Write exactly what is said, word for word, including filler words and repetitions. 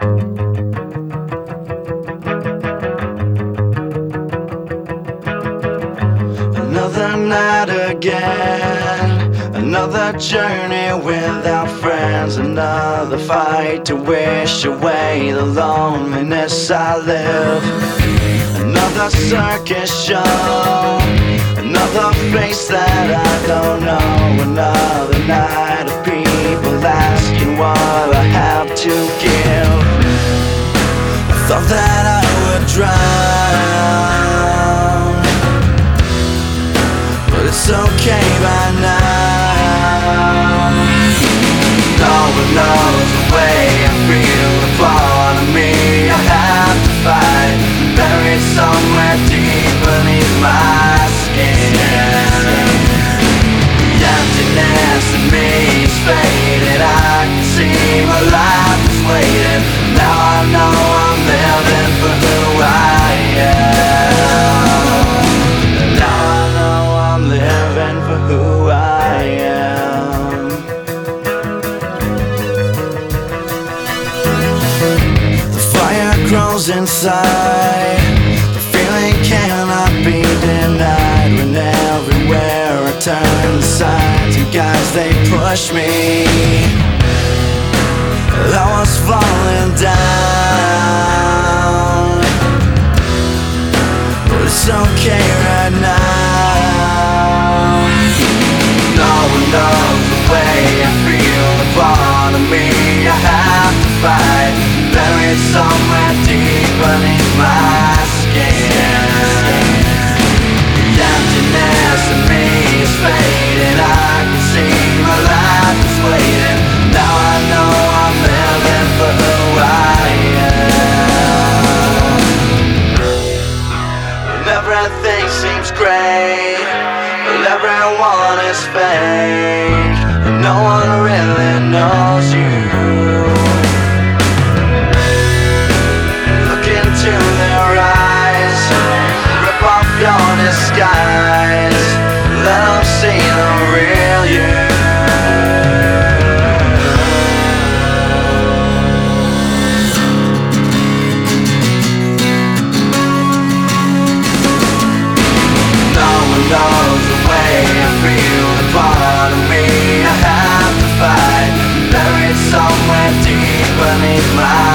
Another night again, another journey without friends, another fight to wish away the loneliness I live. Another circus show, another face that I don't know, another night of people asking what I have to give. I thought that I would drown, but it's okay by now. No one knows the way I feel, a part of me I have to fight, buried somewhere deep beneath my skin. The emptiness in me is faded, I can see my life is waiting. Now I know I'm living for who I am. Now I know I'm living for who I am. The fire grows inside, the feeling cannot be denied. When everywhere I turn, the signs and guides, they push me. I was falling down, but it's okay right now. No one knows the way I feel, a part of me I have to fight, buried somewhere deep beneath my skin. The emptiness in me is fading, I can see my life is waiting. Now I know I'm living for who I am. When everything seems great, but everyone is fake, and no one really knows you. Look into their eyes, rip off your disguise, let them see the real you. Knows the way I feel, a part of me I have to fight, buried somewhere deep beneath my